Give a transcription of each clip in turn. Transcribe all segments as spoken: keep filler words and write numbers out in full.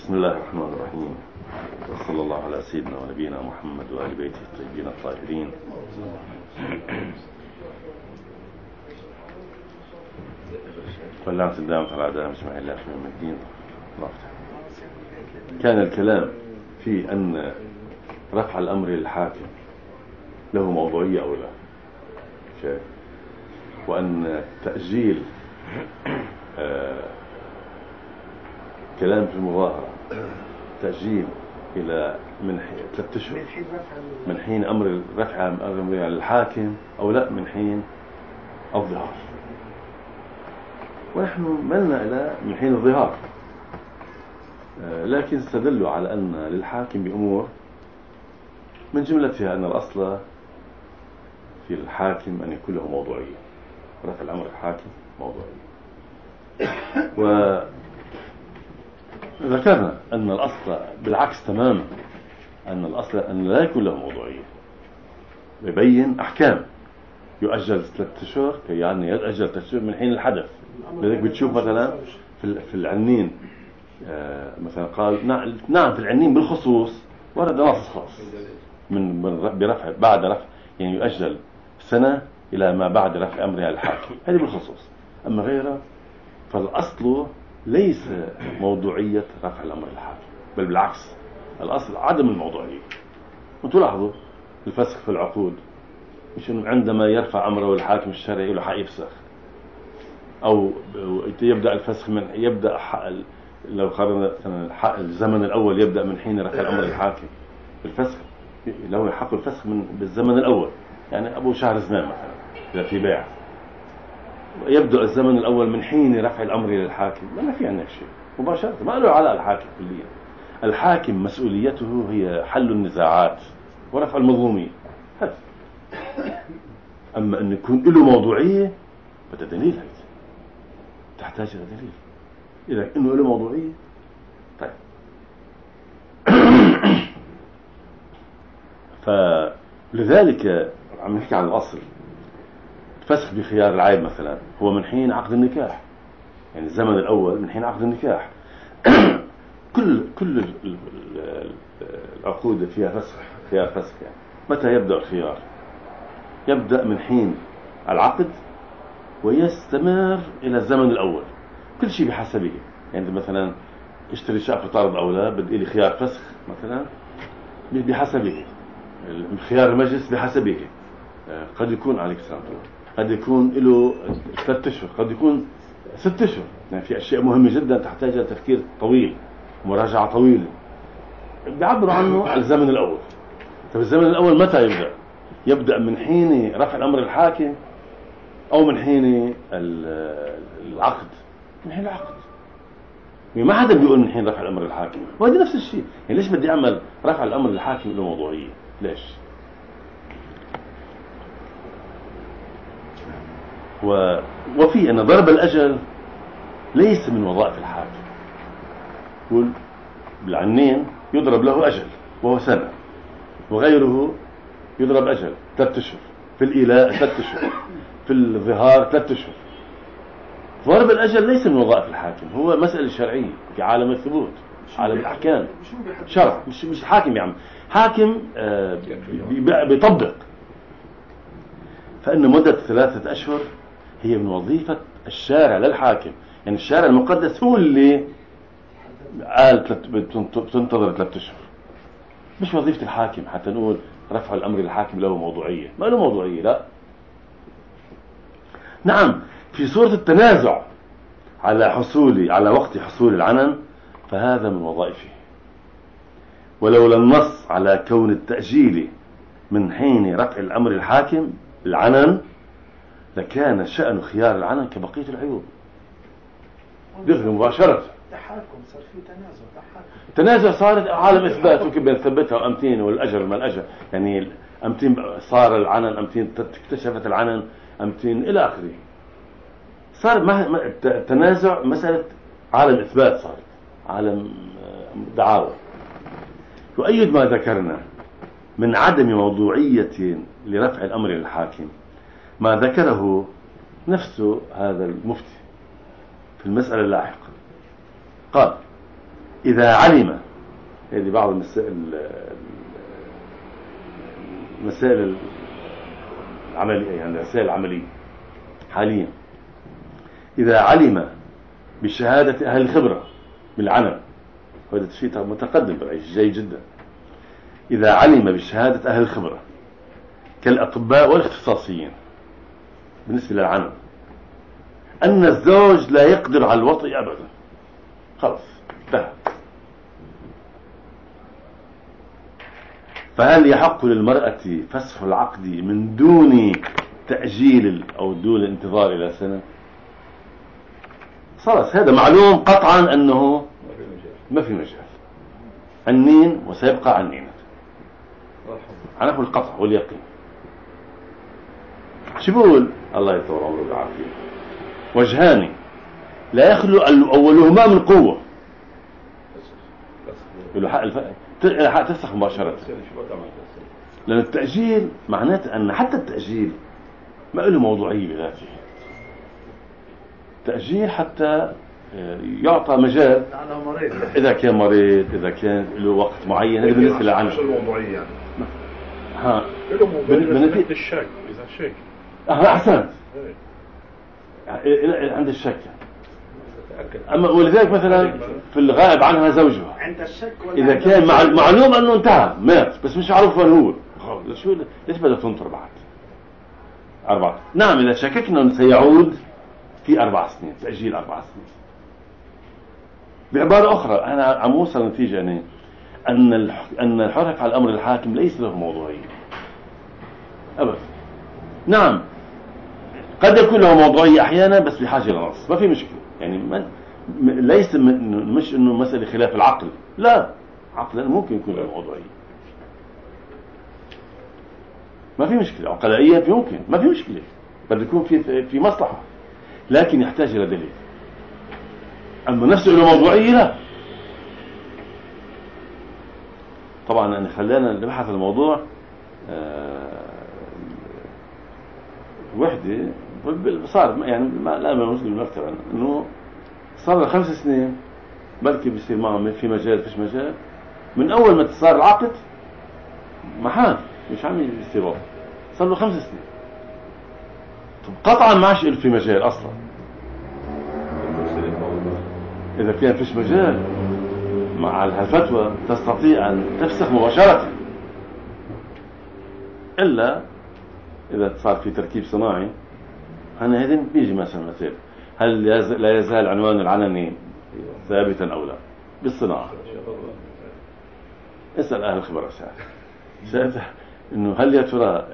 بسم الله الرحمن الرحيم، وصلى الله على سيدنا ونبينا محمد وآل بيته الطيبين الطاهرين. واللعنة الدائمة على أعدائهم أجمعين إلى يوم الدين. كان الكلام في أن رفع الأمر للحاكم له موضوعية أو لا، شايف، وأن تأجيل آه كلام في المظاهرة تأجيل إلى من ثلاثة أشهر من حين أمر رفع الأمر للحاكم أو لا من حين الظهار، ونحن ملنا إلى من حين الظهار، آه لكن استدلوا على أن للحاكم بأمور من جملتها أن الأصل في الحاكم أن يكون له موضوعية، رفع الأمر الحاكم موضوعية. وذكرنا أن الأصل بالعكس تماما، أن الأصل أن لا يكون له موضوعية، يبين أحكام يؤجل ثلاثة أشهر يعني يؤجل ثلاثة أشهر من حين الحدث. لذلك بتشوف مثلا في العنين آه مثلا قال نعم في العنين بالخصوص ورد نص خاص من برفع بعد رفع، يعني يؤجل سنة إلى ما بعد رفع أمرها الحاكم، هذه بالخصوص. أما غيره فالأصل ليس موضوعية رفع الأمر الحاكم، بل بالعكس الأصل عدم الموضوعية. وتلاحظوا الفسخ في العقود، مش عندما يرفع أمره الحاكم الشرعي له حق يفسخ، أو يبدأ الفسخ من يبدأ لو قارنا الزمن الأول يبدأ من حين رفع الأمر الحاكم. الفسخ له حق الفسخ من بالزمن الأول، يعني أبو شهر زمان مثلا إذا في بيع يبدأ الزمن الأول من حين رفع الأمر للحاكم، ما في عندنا شيء مباشرة، ما له على الحاكم كليا. الحاكم مسؤوليته هي حل النزاعات ورفع المظلومين هذا. أما أن يكون له موضوعية بدأ دليل، هذا تحتاج إلى دليل إذا إنه له موضوعية. طيب فلذلك عم نحكي عن الأصل. فسخ بخيار العيب مثلا هو من حين عقد النكاح، يعني الزمن الأول من حين عقد النكاح. كل كل العقود فيها فسخ، خيار فسخ. يعني متى يبدأ الخيار؟ يبدأ من حين العقد ويستمر إلى الزمن الأول، كل شيء بحسبه. يعني مثلا اشتري شقة طارد أو لا، بدي لي خيار فسخ مثلا بحسبه، خيار المجلس بحسبه. قد يكون عليك السلام، قد يكون له ثلاثة أشهر، قد يكون ستة أشهر. يعني في أشياء مهمة جدا تحتاج إلى تفكير طويل ومراجعة طويلة، بيعبروا عنه على الزمن الأول. طب الزمن الأول متى يبدأ؟ يبدأ من حين رفع الأمر الحاكم أو من حين العقد؟ من حين العقد. يعني ما حدا بيقول من حين رفع الأمر الحاكم، وهذا نفس الشيء. يعني ليش بدي أعمل رفع الأمر الحاكم له موضوعية؟ ليش؟ و... وفي أن ضرب الأجل ليس من وظائف الحاكم. بالعنين يضرب له أجل وهو سنة، وغيره يضرب أجل ثلاثة أشهر، في الإيلاء ثلاثة أشهر، في الظهار ثلاثة أشهر. ضرب الأجل ليس من وظائف الحاكم، هو مسألة شرعية في عالم الثبوت، عالم الأحكام، شرع. مش مش حاكم يعني حاكم آه بيطبق. فإن مدة ثلاثة أشهر هي من وظيفة الشارع للحاكم. يعني الشارع المقدس هو اللي قال بتنتظر ثلاثة أشهر، مش وظيفة الحاكم حتى نقول رفع الأمر للحاكم له موضوعية. ما له موضوعية، لا. نعم في صورة التنازع على حصول على وقت حصول العنن فهذا من وظائفه، ولولا النص على كون التأجيل من حين رفع الأمر الحاكم العنن لكان شأن خيار العنن كبقية العيوب دغري مباشرة. تحاكم صار في تنازع، تحاكم تنازع صارت عالم إثبات وكيف بنثبتها وأمتين والأجر ما الأجر. يعني أمتين صار العنن، أمتين اكتشفت العنن، أمتين إلى آخره. صار ما التنازع مسألة عالم إثبات، صار عالم دعاوى. يؤيد ما ذكرنا من عدم موضوعية لرفع الأمر للحاكم ما ذكره نفسه هذا المفتي في المسألة اللاحقة. قال إذا علم، هذه بعض المسائل المسائل العملية، يعني المسائل العملية حاليا، إذا علم بشهادة أهل الخبرة بالعنب، هذا شيء متقدم بالعيش جيد جدا، إذا علم بشهادة أهل الخبرة كالأطباء والاختصاصيين بالنسبة للعنب أن الزوج لا يقدر على الوطء أبدا، خلاص انتهى، فهل يحق للمرأة فسخ العقد من دون تأجيل أو دون الانتظار إلى سنة؟ خلاص هذا معلوم قطعا أنه ما في مجال، النين وسيبقى عنين، أنا أقول القطع واليقين. شو بقول؟ الله يطول عمره بالعافية. وجهان لا يخلو أولهما من قوة، يقولوا حق الف... حق تفسخ مباشرة، لأن التأجيل معناته أن حتى التأجيل ما له موضوعية بذاته، تأجيل حتى يعطى مجال إذا كان مريض، إذا كان له وقت معين، هذا بالنسبة للعنب الموضوعية يعني. ها له موضوعية الشك، إذا شك اه أحسنت عند الشك. أما ولذلك مثلا في الغائب عنها زوجها عند الشك، إذا كان مع معلوم أنه انتهى مات بس مش عارف وين هو، شو ليش بدها تنطر بعد أربعة؟ نعم إذا شككنا أنه سيعود في أربع سنين، تأجيل أربع سنين. بعبارة أخرى أنا عم أوصل نتيجة يعني أن أن الحرف على الأمر الحاكم ليس له موضوعية أبدا. نعم قد يكون له موضوعية أحيانا بس بحاجة لنص، ما في مشكلة يعني، من ليس مش إنه مسألة خلاف العقل، لا عقلا ممكن يكون له موضوعية، ما في مشكلة، عقلائيا يمكن، ما في مشكلة، بده يكون في في مصلحة، لكن يحتاج إلى دليل. أما نفسه له موضوعية لا. طبعا يعني خلينا نبحث الموضوع. أه وحدة صار يعني ما لا ما مسلم المكتب إنه صار له خمس سنين، بلكي بيصير معهم في مجال فيش مجال، من أول ما صار العقد محال مش عم يصير وضع، صار له خمس سنين. طب قطعا ما عادش في مجال أصلا، إذا كان فيش مجال مع الفتوى تستطيع أن تفسخ مباشرة، إلا إذا صار في تركيب صناعي. أنا هذين بيجي مثلا مثال، هل لا يزال عنوان العنني ثابتا أو لا بالصناعة؟ اسأل أهل الخبرة ساعتها إنه هل يا ترى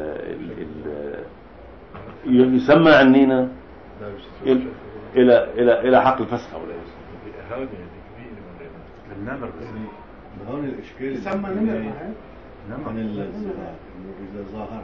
يسمى عنينا إلى إلى إلى حق الفسخ أو لا؟ النمر هون الإشكال يسمى نمر عن الزراعة، إذا ظاهر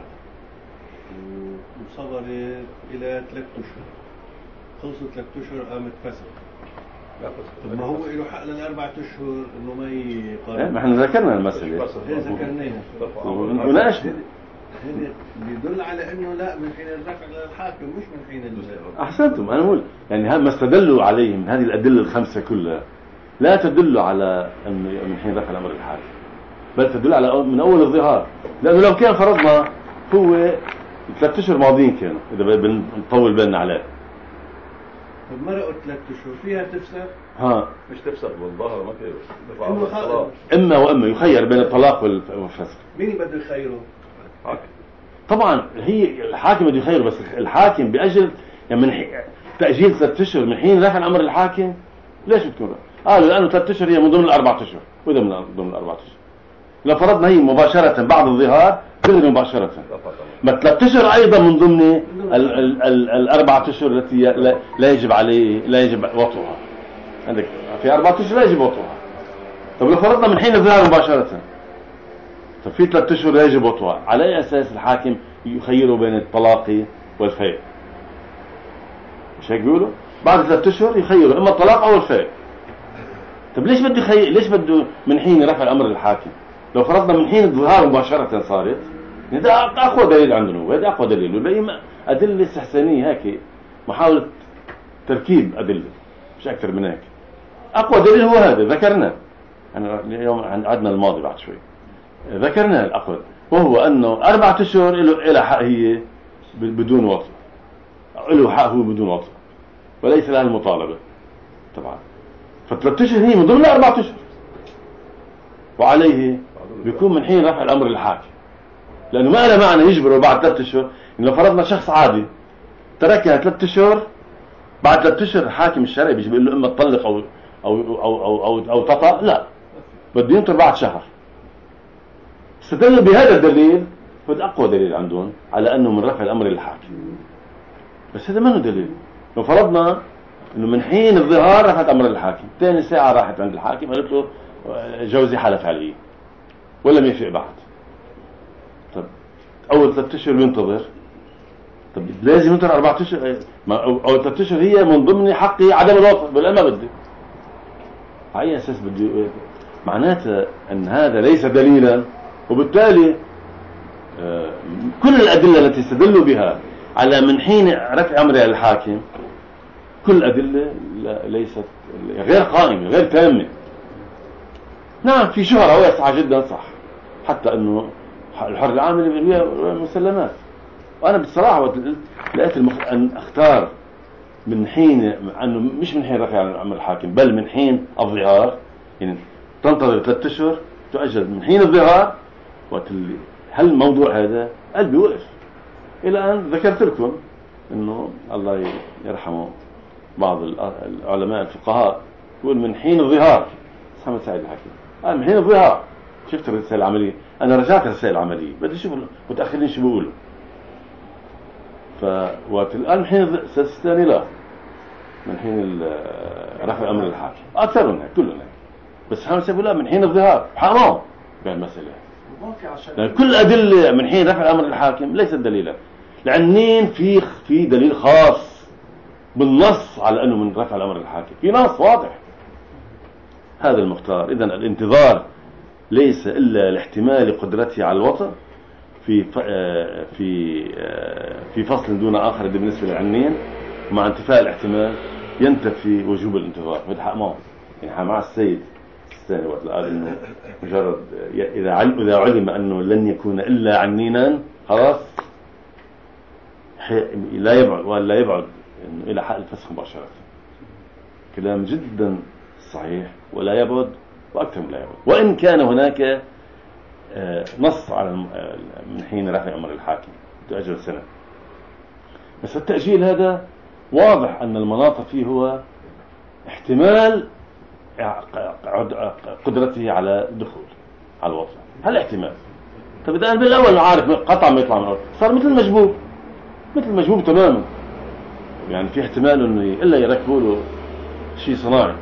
وصبر إلى ثلاث أشهر، خلصوا ثلاث أشهر قامت فسخ، طب ما هو له حق للأربع أشهر إنه ما يقارن. ما إحنا ذكرنا المسألة، إيه ذكرناها وناقشنا، هذا بيدل على إنه لا من حين الرفع للحاكم مش من حين ال. أحسنتم. أنا أقول يعني هذا ما استدلوا عليه من هذه الأدلة الخمسة كلها لا تدل على أن من حين رفع الأمر للحاكم، بل تدل على من أول الظهار، لأنه لو كان فرضنا هو ثلاث أشهر ماضيين كانوا إذا بنطول بالنا عليه. طب مرقوا ثلاث أشهر فيها تفسخ؟ ها مش تفسخ بالظهر، ما تفسخ بالطلاق. إما وإما يخير بين الطلاق والفسخ. مين بده يخيره؟ حاكم. طبعا هي الحاكم بده يخيره، بس الحاكم بأجل يعني من حي... تأجيل ثلاث أشهر من حين رفع الأمر للحاكم. ليش بتكون؟ قالوا لأنه ثلاث أشهر هي من ضمن الأربعة أشهر، وإذا من ضمن الأربعة أشهر لو فرضنا هي مباشرة بعد الظهار تغني مباشرة، ما ثلاث أشهر أيضا من ضمن ال ال ال الأربعة أشهر التي لا, لا يجب عليه لا يجب وطئها. عندك في أربعة أشهر لا يجب وطئها. طب لو فرضنا من حين الظهار مباشرة، طب في ثلاث أشهر لا يجب وطئها، على أي أساس الحاكم يخيره بين الطلاق والفيء؟ مش هيك بيقولوا؟ بعد ثلاث أشهر يخيره إما الطلاق أو الفيء. طب ليش بده يخي... ليش بده من حين رفع الأمر للحاكم؟ لو فرضنا من حين الظهار مباشرة صارت، هذا أقوى دليل عندنا، وهذا أقوى دليل، والباقي أدلة استحسانية هيك، محاولة تركيب أدلة مش أكثر من هيك. أقوى دليل هو هذا ذكرنا، أنا اليوم عندنا الماضي بعد شوي ذكرنا الأقوى، وهو أنه أربعة أشهر له إلى حق هي بدون وطء، له حق هو بدون وطء وليس لها المطالبة طبعا. فثلاث أشهر هي من ضمن أربعة أشهر، وعليه بيكون من حين رفع الأمر للحاكم، لأنه ما له معنى يجبره بعد ثلاث أشهر. إن لو فرضنا شخص عادي تركها ثلاث أشهر، بعد ثلاث أشهر الحاكم الشرعي بيجي بيقول له إما تطلق أو أو أو أو أو, أو تطأ، لا بده ينطر بعد شهر. استدلوا بهذا الدليل، هذا أقوى دليل عندهم على أنه من رفع الأمر للحاكم. بس هذا ما هو دليل. لو فرضنا إنه من حين الظهار رفعت أمر للحاكم، ثاني ساعة راحت عند الحاكم قالت له جوزي حلف عليه ولم يفق بعد، طب أول ثلاث أشهر بينتظر، طب لازم ينتظر أربعة أشهر، أو ثلاث أشهر هي من ضمن حقي عدم الوطء، بل ما بدي. على أي أساس بدي؟ معناته أن هذا ليس دليلا، وبالتالي كل الأدلة التي استدلوا بها على من حين رفع أمرها للحاكم كل الأدلة ليست غير قائمة غير تامة. نعم في شهرة واسعة جدا صح، حتى أنه الحر العامل هي مسلمات. وأنا بصراحة لقيت المخ... أن أختار من حين أنه مش من حين رفع أمر الحاكم بل من حين الظهار، يعني تنتظر ثلاثة أشهر تؤجل من حين الظهار. هل الموضوع هذا قلبي وقف إلى أن ذكرت لكم أنه الله يرحمه بعض العلماء الفقهاء يقول من حين الظهار. محمد سعيد الحكيم قال من حين الظهار. شفت الرسالة العملية، أنا رجعت الرسالة العملية بدي أشوف المتأخرين شو بيقولوا. فالآن من حين الثاني لا، من حين رفع أمر الحاكم أكثرهم هيك كلهم هيك. بس محمد سعيد لا من حين الظهار حرام بهالمسألة، لأن كل أدلة من حين رفع الأمر للحاكم ليست دليلا، لأنين في في دليل خاص بالنص على أنه من رفع الأمر للحاكم، في نص واضح. هذا المختار. إذن الانتظار ليس إلا لاحتمال قدرته على الوطء في في في فصل دون آخر بالنسبة للعنين، ومع انتفاء الاحتمال ينتفي وجوب الانتظار. هذا حق معه يعني مع السيد الثاني وقت قال انه مجرد اذا علم اذا علم انه لن يكون الا عنينا خلاص لا يبعد ولا يبعد انه الى حق الفسخ مباشره. كلام جدا صحيح، ولا يبعد واكثر من لا يبعد، وان كان هناك نص على من حين رفع امر الحاكم تؤجل سنه. بس التاجيل هذا واضح ان المناط فيه هو احتمال قدرته على الدخول على الوطن. هل احتمال؟ طب إذا بالأول عارف قطع ما يطلع من الأرض صار مثل المجبوب، مثل المجبوب تماما. يعني في احتمال إنه إلا يركبوا له شيء صناعي،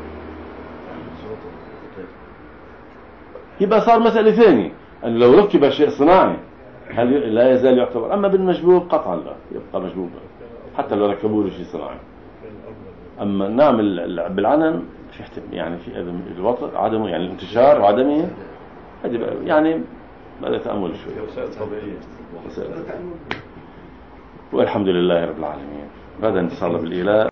يبقى صار مسألة ثانية أن لو ركب شيء صناعي هل لا يزال يعتبر. أما بالمجبوب قطعا لا، يبقى مجبوب حتى لو ركبوا له شيء صناعي. أما نعمل بالعنن في يعني في الوطء عدمه، يعني الانتشار وعدمه هذه يعني بدأ تأمل شوي. والحمد لله رب العالمين. غدا إن شاء الله بالإله.